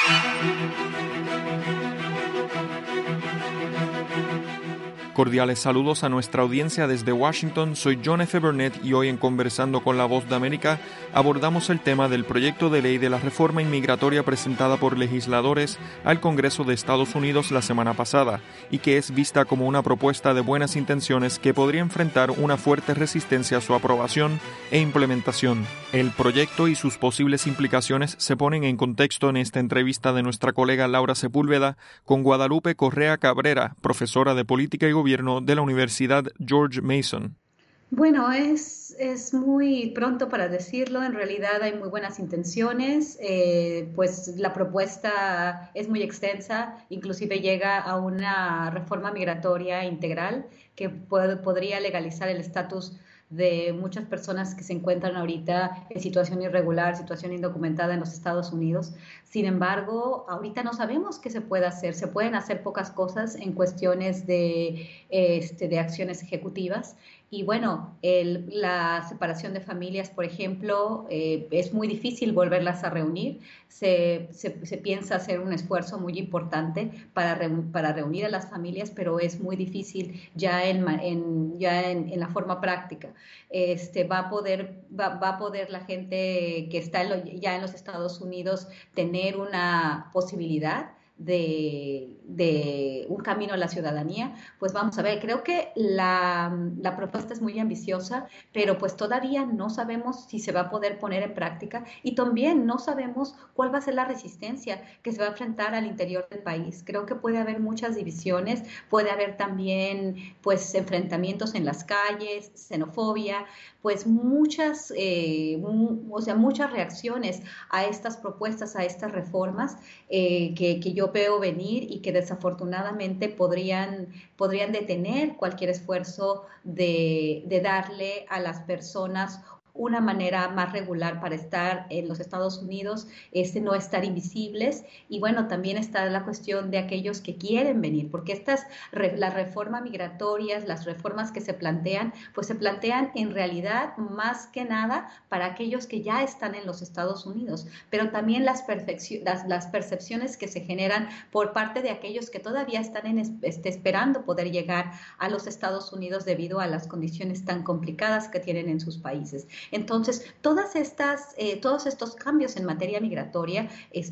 Cordiales saludos a nuestra audiencia desde Washington. Soy John F. Burnett y hoy en Conversando con la Voz de América abordamos el tema del proyecto de ley de la reforma inmigratoria presentada por legisladores al Congreso de Estados Unidos la semana pasada y que es vista como una propuesta de buenas intenciones que podría enfrentar una fuerte resistencia a su aprobación e implementación. El proyecto y sus posibles implicaciones se ponen en contexto en esta entrevista de nuestra colega Laura Sepúlveda con Guadalupe Correa Cabrera, profesora de Política y Gobierno de la Universidad George Mason. Bueno, es muy pronto para decirlo. En realidad hay muy buenas intenciones, pues la propuesta es muy extensa, inclusive llega a una reforma migratoria integral que podría legalizar el estatus de muchas personas que se encuentran ahorita en situación irregular, situación indocumentada en los Estados Unidos. Sin embargo, ahorita no sabemos qué se puede hacer. Se pueden hacer pocas cosas en cuestiones de acciones ejecutivas. Y bueno, la separación de familias, por ejemplo, es muy difícil volverlas a reunir. Se piensa hacer un esfuerzo muy importante para reunir a las familias, pero es muy difícil ya en la forma práctica. Va a poder la gente que está ya en los Estados Unidos tener una posibilidad de un camino a la ciudadanía. Pues vamos a ver, creo que la propuesta es muy ambiciosa, pero pues todavía no sabemos si se va a poder poner en práctica y también no sabemos cuál va a ser la resistencia que se va a enfrentar al interior del país. Creo que puede haber muchas divisiones, puede haber también pues enfrentamientos en las calles, xenofobia, pues muchas reacciones a estas propuestas, a estas reformas que yo veo venir y que desafortunadamente podrían detener cualquier esfuerzo de darle a las personas una manera más regular para estar en los Estados Unidos, no estar invisibles. Y bueno, también está la cuestión de aquellos que quieren venir, porque las reformas migratorias, las reformas que se plantean, pues se plantean en realidad más que nada para aquellos que ya están en los Estados Unidos, pero también las percepciones que se generan por parte de aquellos que todavía están esperando poder llegar a los Estados Unidos debido a las condiciones tan complicadas que tienen en sus países. Entonces, todos estos cambios en materia migratoria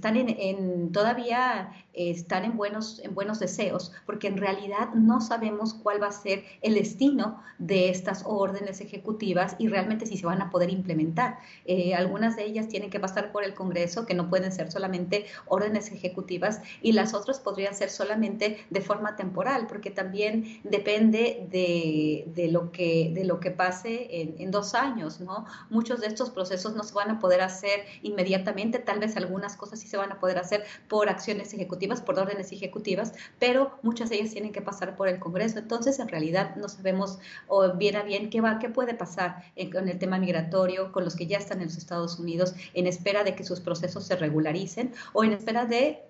todavía están en buenos deseos, porque en realidad no sabemos cuál va a ser el destino de estas órdenes ejecutivas y realmente si se van a poder implementar. Algunas de ellas tienen que pasar por el Congreso, que no pueden ser solamente órdenes ejecutivas, y las otras podrían ser solamente de forma temporal, porque también depende de lo que pase en 2 años, ¿no? Muchos de estos procesos no se van a poder hacer inmediatamente, tal vez algunas cosas sí se van a poder hacer por acciones ejecutivas, por órdenes ejecutivas, pero muchas de ellas tienen que pasar por el Congreso. Entonces, en realidad no sabemos bien a bien qué puede pasar con el tema migratorio, con los que ya están en los Estados Unidos, en espera de que sus procesos se regularicen o en espera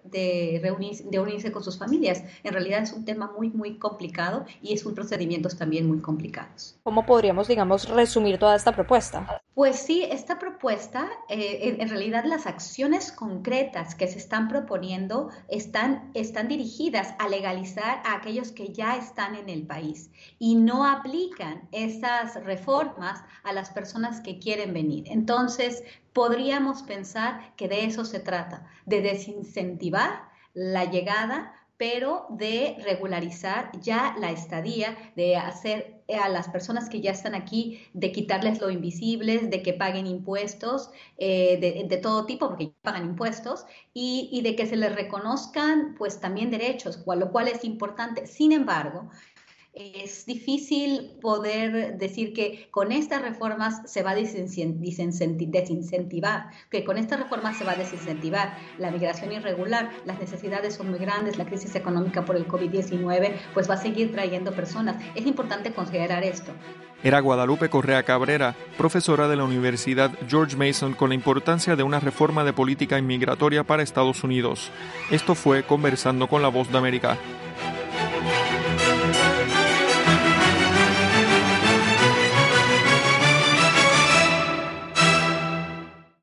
de unirse con sus familias. En realidad es un tema muy, muy complicado y es un procedimientos también muy complicados. ¿Cómo podríamos, resumir toda esta propuesta? Pues sí, esta propuesta, en realidad las acciones concretas que se están proponiendo están dirigidas a legalizar a aquellos que ya están en el país y no aplican esas reformas a las personas que quieren venir. Entonces, podríamos pensar que de eso se trata, de desincentivar la llegada, pero de regularizar ya la estadía, de hacer a las personas que ya están aquí, de quitarles lo invisibles, de que paguen impuestos de todo tipo, porque ya pagan impuestos, y de que se les reconozcan pues también derechos, lo cual es importante. Sin embargo, es difícil poder decir que con estas reformas se va a desincentivar, que con estas reformas se va a desincentivar la migración irregular. Las necesidades son muy grandes, la crisis económica por el COVID-19 pues va a seguir trayendo personas. Es importante considerar esto. Era Guadalupe Correa Cabrera, profesora de la Universidad George Mason, con la importancia de una reforma de política inmigratoria para Estados Unidos. Esto fue Conversando con la Voz de América.